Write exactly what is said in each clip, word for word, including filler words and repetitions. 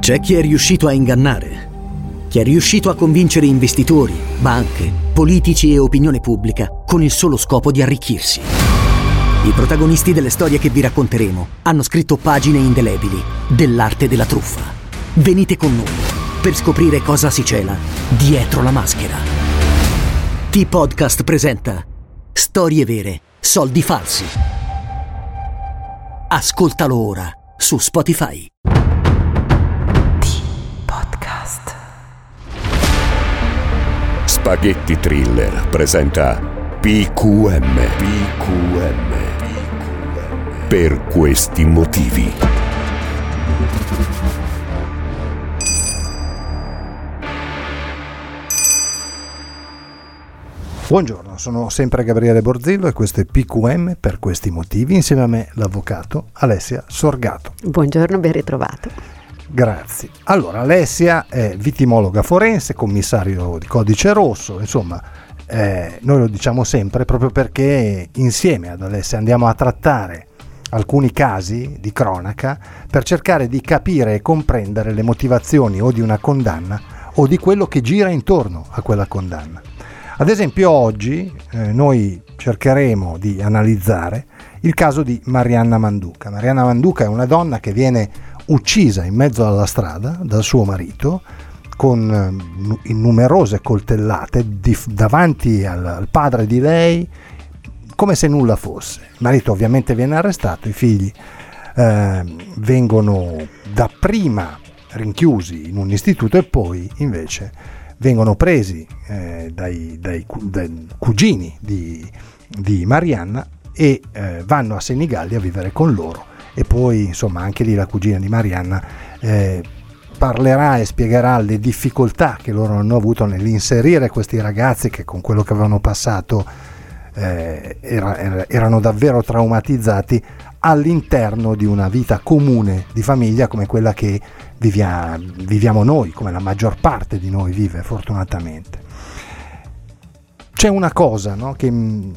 C'è chi è riuscito a ingannare, chi è riuscito a convincere investitori, banche, politici e opinione pubblica con il solo scopo di arricchirsi. I protagonisti delle storie che vi racconteremo hanno scritto pagine indelebili dell'arte della truffa. Venite con noi per scoprire cosa si cela dietro la maschera. T-Podcast presenta Storie vere, soldi falsi. Ascoltalo ora su Spotify. T-Podcast. Spaghetti Thriller presenta P Q M. P Q M. Per questi motivi. Buongiorno, sono sempre Gabriele Borzillo e questo è P Q M per questi motivi, insieme a me l'avvocato Alessia Sorgato. Buongiorno, ben ritrovato. Grazie. Allora, Alessia è vittimologa forense, commissario di Codice Rosso, insomma, eh, noi lo diciamo sempre proprio perché insieme ad Alessia andiamo a trattare alcuni casi di cronaca per cercare di capire e comprendere le motivazioni o di una condanna o di quello che gira intorno a quella condanna. Ad esempio oggi eh, noi cercheremo di analizzare il caso di Marianna Manduca. Marianna Manduca è una donna che viene uccisa in mezzo alla strada dal suo marito con eh, numerose coltellate di, davanti al, al padre di lei, come se nulla fosse. Il marito ovviamente viene arrestato, i figli eh, vengono dapprima rinchiusi in un istituto e poi invece vengono presi eh, dai, dai, dai cugini di, di Marianna e eh, vanno a Senigallia a vivere con loro. E poi insomma anche lì la cugina di Marianna eh, parlerà e spiegherà le difficoltà che loro hanno avuto nell'inserire questi ragazzi che con quello che avevano passato eh, era, era, erano davvero traumatizzati all'interno di una vita comune di famiglia come quella che vivia, viviamo noi, come la maggior parte di noi vive fortunatamente. C'è una cosa, no, che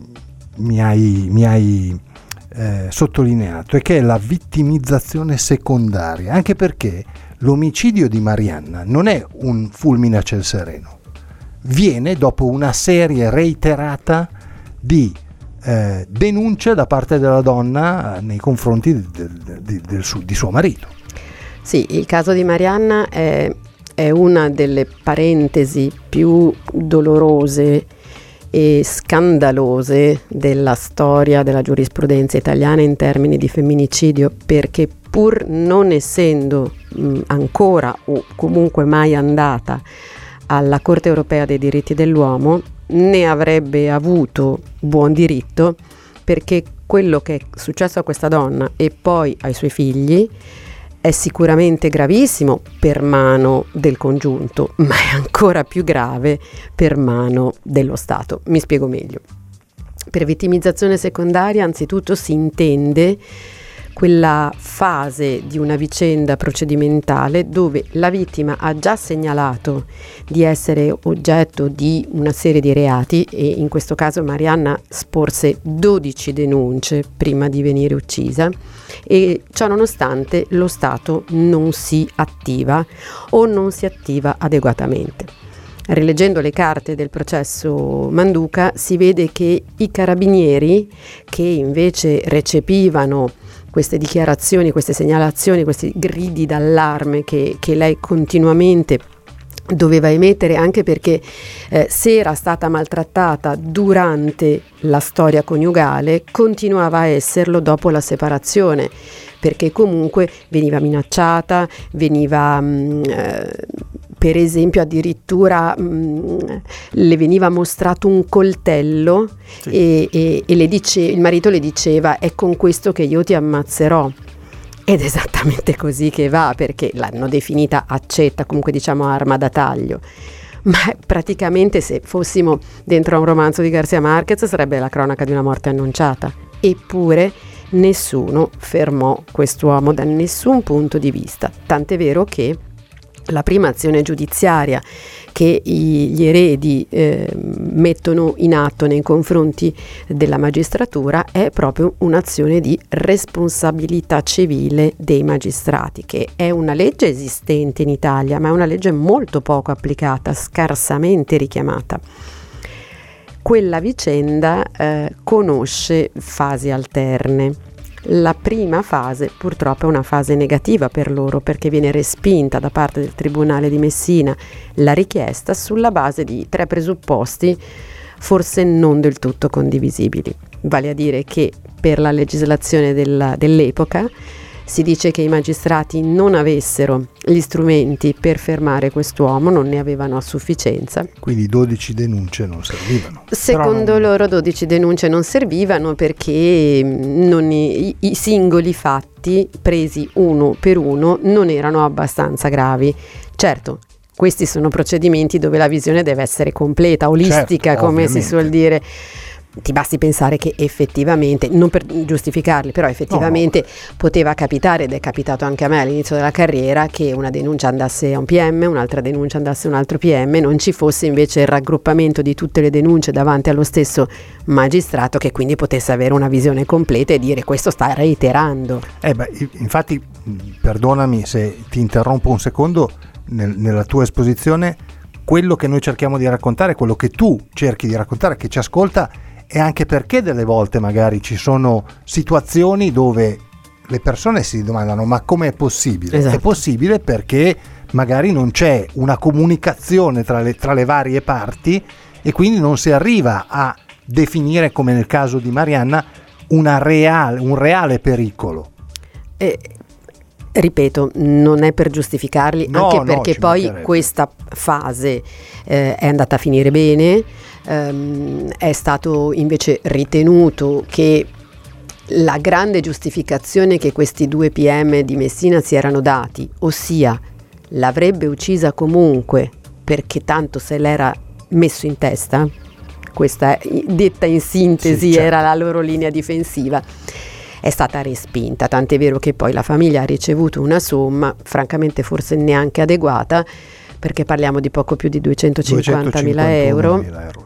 mi hai, mi hai eh, sottolineato, e che è la vittimizzazione secondaria, anche perché l'omicidio di Marianna non è un fulmine a ciel sereno, viene dopo una serie reiterata di Eh, denuncia da parte della donna eh, nei confronti del, del, del, del su, di suo marito. Sì, il caso di Marianna è, è una delle parentesi più dolorose e scandalose della storia della giurisprudenza italiana in termini di femminicidio, perché pur non essendo mh, ancora o comunque mai andata alla Corte Europea dei diritti dell'uomo, ne avrebbe avuto buon diritto, perché quello che è successo a questa donna e poi ai suoi figli è sicuramente gravissimo per mano del congiunto, ma è ancora più grave per mano dello Stato. Mi spiego meglio. Per vittimizzazione secondaria anzitutto si intende quella fase di una vicenda procedimentale dove la vittima ha già segnalato di essere oggetto di una serie di reati, e in questo caso Marianna sporse dodici denunce prima di venire uccisa, e ciò nonostante lo Stato non si attiva o non si attiva adeguatamente. Rileggendo le carte del processo Manduca si vede che i carabinieri, che invece recepivano queste dichiarazioni, queste segnalazioni, questi gridi d'allarme che, che lei continuamente doveva emettere, anche perché eh, se era stata maltrattata durante la storia coniugale, continuava a esserlo dopo la separazione, perché comunque veniva minacciata, veniva mh, eh, per esempio addirittura mh, le veniva mostrato un coltello, sì. e, e, e le dice, il marito le diceva: è con questo che io ti ammazzerò. Ed è esattamente così che va, perché l'hanno definita accetta, comunque diciamo arma da taglio. Ma praticamente, se fossimo dentro a un romanzo di Garcia Marquez, sarebbe la cronaca di una morte annunciata. Eppure nessuno fermò quest'uomo da nessun punto di vista, tant'è vero che La prima azione giudiziaria che i, gli eredi eh, mettono in atto nei confronti della magistratura è proprio un'azione di responsabilità civile dei magistrati, che è una legge esistente in Italia, ma è una legge molto poco applicata, scarsamente richiamata. Quella vicenda eh, conosce fasi alterne. La prima fase purtroppo è una fase negativa per loro, perché viene respinta da parte del Tribunale di Messina la richiesta sulla base di tre presupposti forse non del tutto condivisibili, vale a dire che per la legislazione della, dell'epoca si dice che i magistrati non avessero gli strumenti per fermare quest'uomo, non ne avevano a sufficienza. Quindi dodici denunce non servivano. Secondo non... loro dodici denunce non servivano perché non i, i singoli fatti presi uno per uno non erano abbastanza gravi. Certo, questi sono procedimenti dove la visione deve essere completa, olistica, certo, come ovviamente si suol dire. Ti basti pensare che effettivamente, non per giustificarli, però effettivamente no, no. poteva capitare, ed è capitato anche a me all'inizio della carriera, che una denuncia andasse a un P M, un'altra denuncia andasse a un altro P M, non ci fosse invece il raggruppamento di tutte le denunce davanti allo stesso magistrato, che quindi potesse avere una visione completa e dire: questo sta reiterando. Eh beh, infatti, perdonami se ti interrompo un secondo nel, nella tua esposizione, quello che noi cerchiamo di raccontare, quello che tu cerchi di raccontare, che ci ascolta, e anche perché delle volte magari ci sono situazioni dove le persone si domandano: ma com'è possibile? Esatto. È possibile perché magari non c'è una comunicazione tra le, tra le varie parti, e quindi non si arriva a definire, come nel caso di Marianna, una reale, un reale pericolo. Eh, ripeto, non è per giustificarli, no, anche perché no, poi questa fase eh, è andata a finire bene. Um, è stato invece ritenuto che la grande giustificazione che questi due P M di Messina si erano dati, ossia l'avrebbe uccisa comunque perché tanto se l'era messo in testa, questa detta in sintesi sì, certo. era la loro linea difensiva, è stata respinta, tant'è vero che poi la famiglia ha ricevuto una somma francamente forse neanche adeguata, perché parliamo di poco più di duecentocinquantamila euro.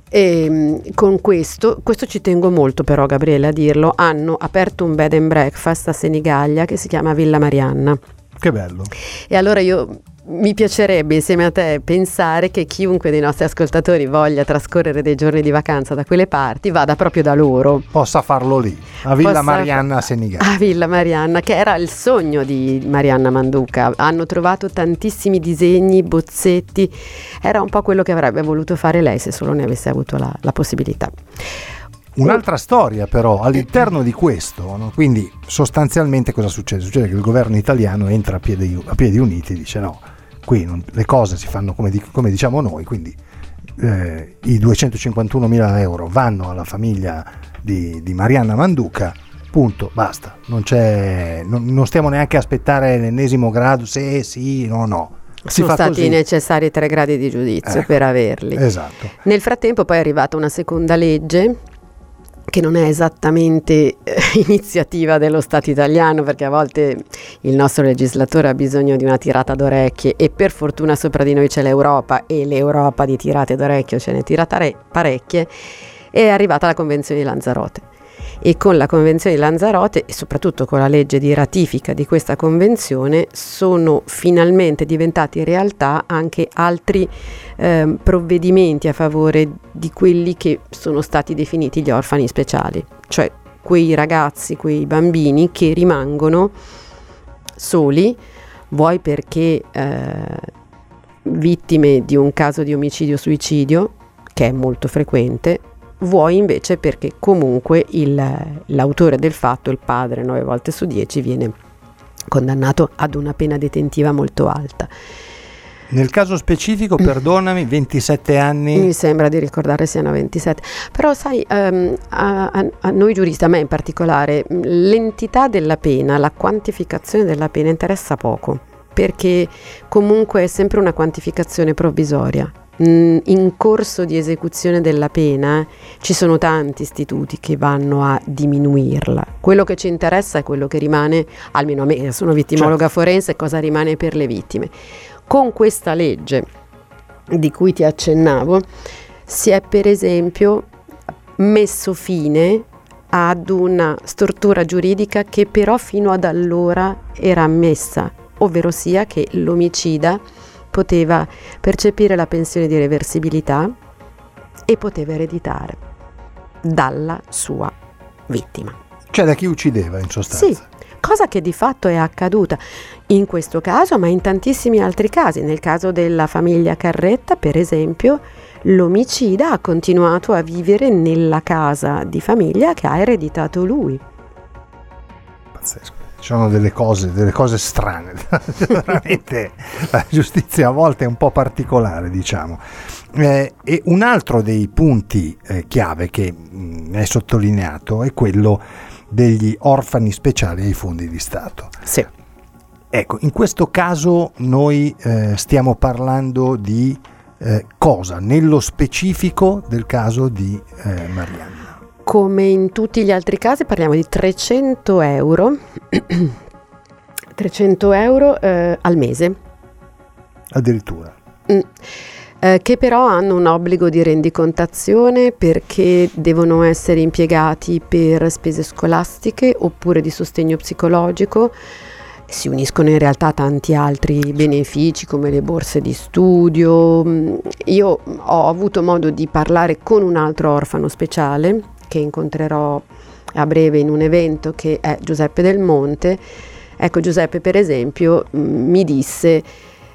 E con questo, questo ci tengo molto però, Gabriele, a dirlo, hanno aperto un bed and breakfast a Senigallia che si chiama Villa Marianna. Che bello. E allora io mi piacerebbe insieme a te pensare che chiunque dei nostri ascoltatori voglia trascorrere dei giorni di vacanza da quelle parti vada proprio da loro. Possa farlo lì, a Villa Possa Marianna a Senigallia. A Villa Marianna, che era il sogno di Marianna Manduca. Hanno trovato tantissimi disegni, bozzetti, era un po' quello che avrebbe voluto fare lei se solo ne avesse avuto la, la possibilità. Un'altra storia però all'interno di questo, no? Quindi sostanzialmente cosa succede? Succede che il governo italiano entra a piedi, a piedi uniti e dice: no, qui non, le cose si fanno come, di, come diciamo noi, quindi eh, i duecentocinquantunomila euro vanno alla famiglia di, di Marianna Manduca, punto, basta, non c'è, non, non stiamo neanche a aspettare l'ennesimo grado, se sì, no, no. Si sono stati così. necessari tre gradi di giudizio ecco, per averli. Esatto. Nel frattempo poi è arrivata una seconda legge, che non è esattamente eh, iniziativa dello Stato italiano, perché a volte il nostro legislatore ha bisogno di una tirata d'orecchie, e per fortuna sopra di noi c'è l'Europa, e l'Europa di tirate d'orecchio ce ne tira tare- parecchie. È arrivata la Convenzione di Lanzarote, e con la Convenzione di Lanzarote, e soprattutto con la legge di ratifica di questa convenzione, sono finalmente diventati realtà anche altri eh, provvedimenti a favore di quelli che sono stati definiti gli orfani speciali, cioè quei ragazzi, quei bambini che rimangono soli, vuoi perché eh, vittime di un caso di omicidio-suicidio, che è molto frequente, vuoi invece perché comunque il, l'autore del fatto, il padre, nove volte su dieci viene condannato ad una pena detentiva molto alta. Nel caso specifico, perdonami, ventisette anni? Mi sembra di ricordare siano ventisette, però sai, um, a, a, a noi giuristi, a me in particolare, l'entità della pena, la quantificazione della pena interessa poco, perché comunque è sempre una quantificazione provvisoria. In corso di esecuzione della pena ci sono tanti istituti che vanno a diminuirla. Quello che ci interessa è quello che rimane, almeno a me, sono vittimologa certo. forense, cosa rimane per le vittime. Con questa legge di cui ti accennavo si è per esempio messo fine ad una stortura giuridica che però fino ad allora era ammessa, ovvero sia che l'omicida poteva percepire la pensione di reversibilità e poteva ereditare dalla sua vittima. Cioè da chi uccideva, in sostanza. Sì, cosa che di fatto è accaduta in questo caso, ma in tantissimi altri casi. Nel caso della famiglia Carretta, per esempio, l'omicida ha continuato a vivere nella casa di famiglia che ha ereditato lui. Pazzesco. Ci sono delle cose, delle cose strane, veramente la giustizia a volte è un po' particolare, diciamo. Eh, e un altro dei punti eh, chiave che mh, è sottolineato è quello degli orfani speciali ai fondi di Stato. Sì. Ecco, in questo caso noi eh, stiamo parlando di eh, cosa, nello specifico del caso di eh, Marianna. Come in tutti gli altri casi parliamo di trecento euro, trecento euro eh, al mese. Addirittura. Mm. Eh, che però hanno un obbligo di rendicontazione perché devono essere impiegati per spese scolastiche oppure di sostegno psicologico. Si uniscono in realtà tanti altri benefici come le borse di studio. Io ho avuto modo di parlare con un altro orfano speciale che incontrerò a breve in un evento, che è Giuseppe Del Monte. Ecco, Giuseppe per esempio mi disse: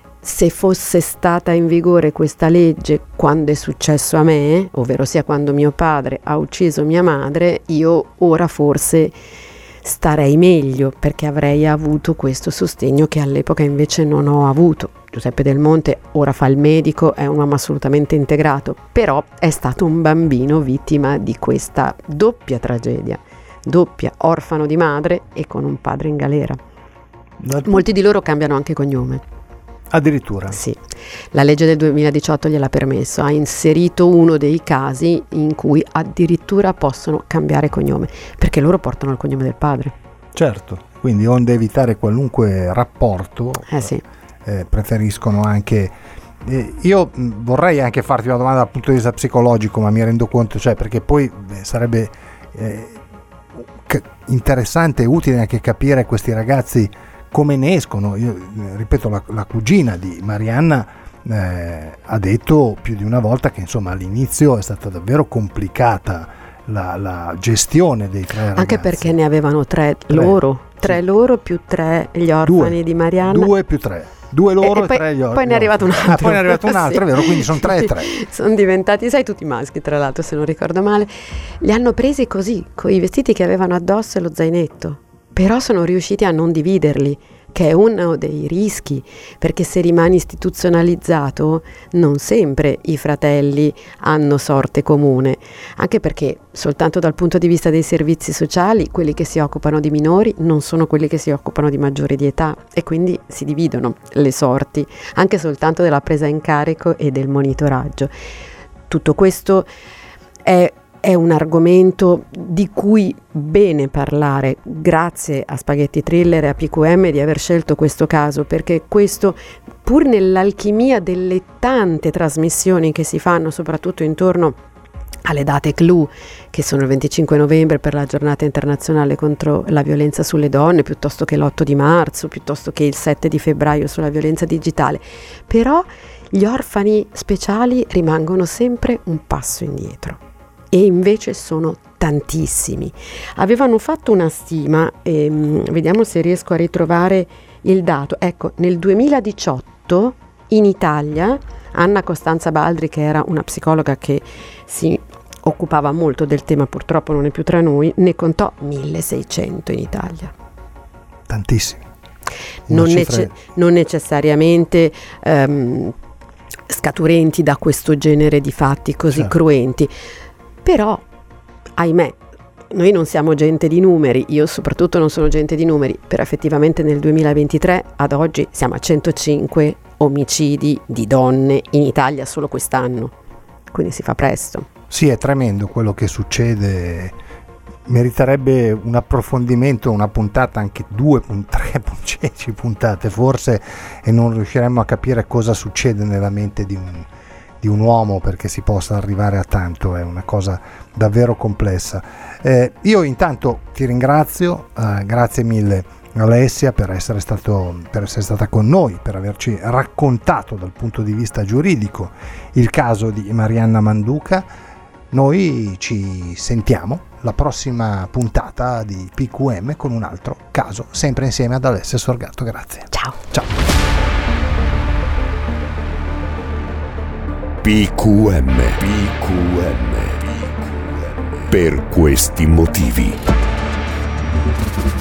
se fosse stata in vigore questa legge quando è successo a me, ovvero sia quando mio padre ha ucciso mia madre, io ora forse starei meglio perché avrei avuto questo sostegno che all'epoca invece non ho avuto. Giuseppe Del Monte ora fa il medico, è un uomo assolutamente integrato, però è stato un bambino vittima di questa doppia tragedia, doppia, orfano di madre e con un padre in galera. Molti di loro cambiano anche cognome. Addirittura? Sì, la legge del duemiladiciotto gliel'ha permesso, ha inserito uno dei casi in cui addirittura possono cambiare cognome, perché loro portano il cognome del padre. Certo, quindi onde evitare qualunque rapporto, eh sì. eh, preferiscono anche... Eh, io vorrei anche farti una domanda dal punto di vista psicologico, ma mi rendo conto, cioè perché poi eh, sarebbe eh, interessante e utile anche capire questi ragazzi come ne escono. Io ripeto, la, la cugina di Marianna eh, ha detto più di una volta che insomma all'inizio è stata davvero complicata la, la gestione dei tre ragazzi. Anche perché ne avevano tre, tre loro, tre sì. loro più tre gli orfani due, di Marianna. Due più tre. Due loro e, e, poi, tre gli orfani. Poi ne è arrivato un altro. Ah, poi ne è arrivato un altro, sì. È vero, quindi sono tre e tre. Sono diventati, sai, tutti maschi tra l'altro, se non ricordo male. Li hanno presi così, con i vestiti che avevano addosso e lo zainetto. Però sono riusciti a non dividerli, che è uno dei rischi, perché se rimani istituzionalizzato non sempre i fratelli hanno sorte comune, anche perché soltanto dal punto di vista dei servizi sociali quelli che si occupano di minori non sono quelli che si occupano di maggiori di età e quindi si dividono le sorti, anche soltanto della presa in carico e del monitoraggio. Tutto questo è È un argomento di cui bene parlare, grazie a Spaghetti Thriller e a P Q M di aver scelto questo caso, perché questo, pur nell'alchimia delle tante trasmissioni che si fanno soprattutto intorno alle date clou, che sono il venticinque novembre per la giornata internazionale contro la violenza sulle donne, piuttosto che l'otto di marzo, piuttosto che il sette di febbraio sulla violenza digitale, però gli orfani speciali rimangono sempre un passo indietro. E invece sono tantissimi. Avevano fatto una stima, ehm, vediamo se riesco a ritrovare il dato. Ecco, nel duemiladiciotto in Italia Anna Costanza Baldri, che era una psicologa che si occupava molto del tema, purtroppo non è più tra noi, ne contò milleseicento in Italia. Tantissimi. Non, nece- non necessariamente ehm, scaturenti da questo genere di fatti così certo. cruenti. Però, ahimè, noi non siamo gente di numeri, io soprattutto non sono gente di numeri, però effettivamente nel duemilaventitré ad oggi siamo a centocinque omicidi di donne in Italia solo quest'anno, quindi si fa presto. Sì, è tremendo quello che succede meriterebbe un approfondimento, una puntata, anche due, tre, dieci puntate forse, e non riusciremmo a capire cosa succede nella mente di un, di un uomo perché si possa arrivare a tanto. È una cosa davvero complessa. Eh, io intanto ti ringrazio, eh, grazie mille Alessia per essere stato, per essere stata con noi, per averci raccontato dal punto di vista giuridico il caso di Marianna Manduca. Noi ci sentiamo la prossima puntata di P Q M con un altro caso, sempre insieme ad Alessia Sorgato. Grazie. Ciao. Ciao. P Q M. P Q M. Per questi motivi.